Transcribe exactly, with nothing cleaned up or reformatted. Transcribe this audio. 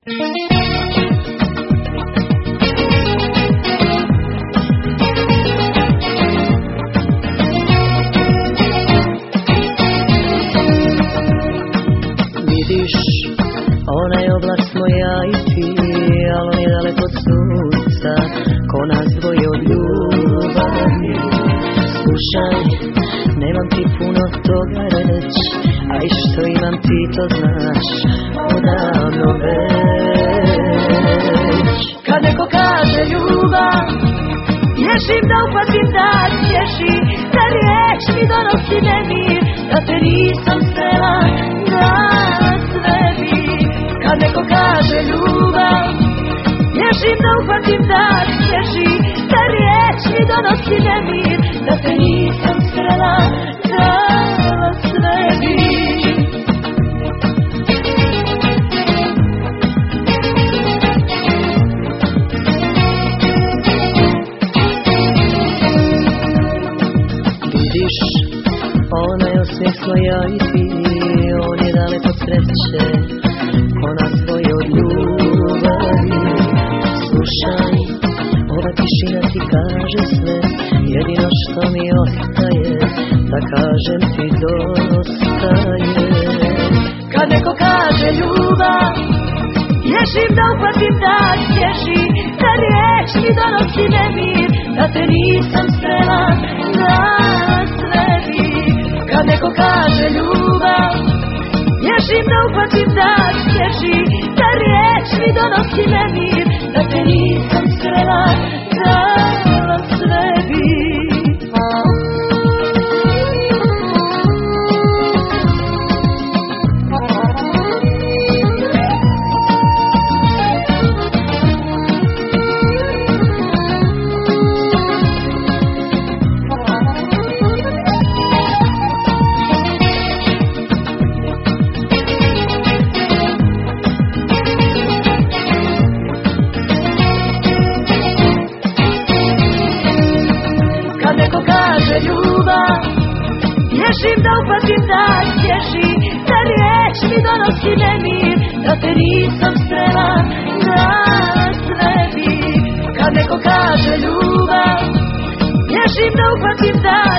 Vidiš, onaj oblak smo ja i ti, ali on je daleko od sunca, ko nas dvoje od ljubavi. Slušaj, nemam ti puno toga reći, a i što imam ti to znaš odavno već. Kad neko kaže ljubav, ježim da upatim da tješi, da riječ mi donosi nemir, da te nisam srela na sve bi. Kad neko kaže ljubav, ježim da upatim da tješi, da riječ mi donosi nemir, da te nisam srela na sve bi. Vidiš, onaj osmijeh smo ja i ti, on je daleko od sreće, ko nas dvoje od ljubavi. Slušaj, ova tišina ti kaže sve, jedino što mi ostaje, da kažem ti dosta je. Kad neko kaže ljubav, ježim da upatim da tješi, da riječ mi donosi nemir, da te nisam srela na sve bi. Kad neko kaže ljubav, ježim da upatim da tješi, da riječ mi donosi nemir, da te nisam srela na sve bi. Ježim da upatim da tješi, da riječ mi donosi nemir, da te nisam srela na sve bi. Kad neko kaže ljubav, ježim da upatim da